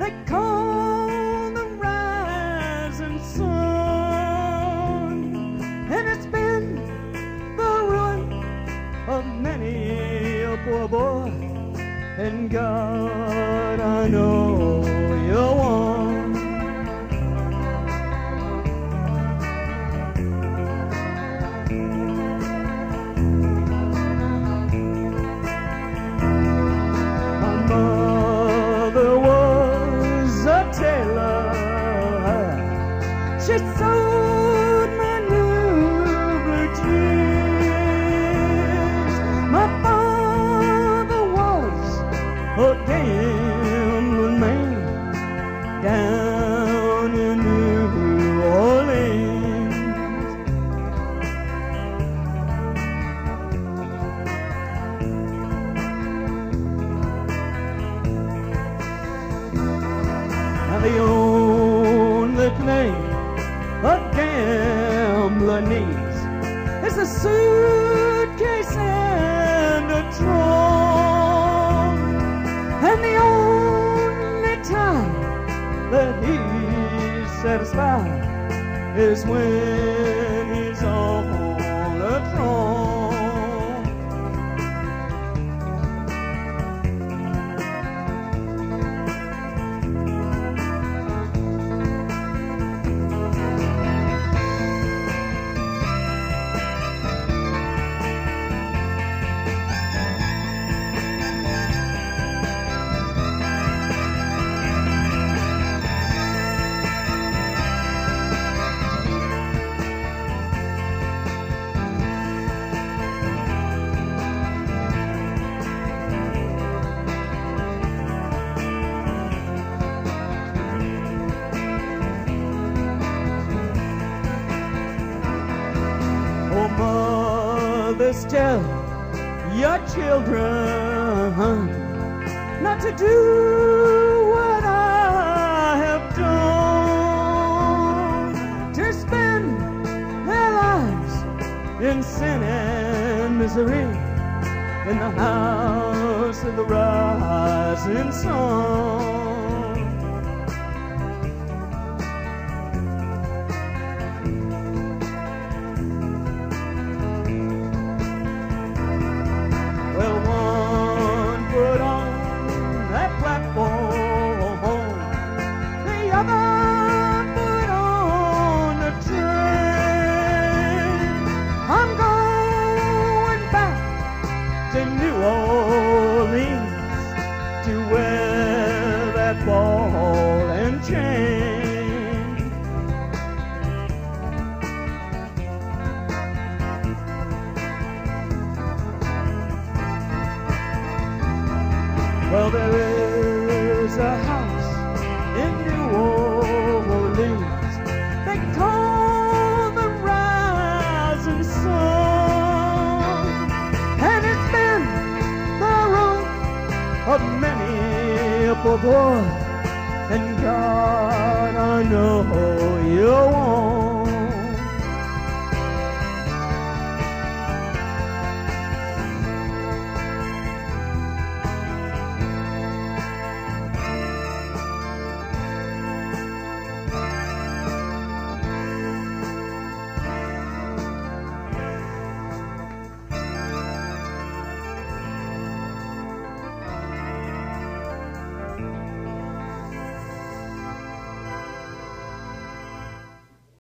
they call the rising sun, and it's been the ruin of many a poor boy. And God, I know you're one. My mother was a tailor. She sewed my new blue jeans. My father was a gambling man down in New Orleans. Now the only thing a gambler needs is a suitcase and a trunk. And the only time that he's satisfied is when he's on a throne. Oh, mothers, tell your children not to do what I have done, to spend their lives in sin and misery in the house of the rising sun. Well, one put on that platform, the other put on the train. I'm going back to New Orleans to wear that ball and chain. Well, there is a house in New Orleans they call the rising sun, and it's been the ruin of many a poor boy. And God, I know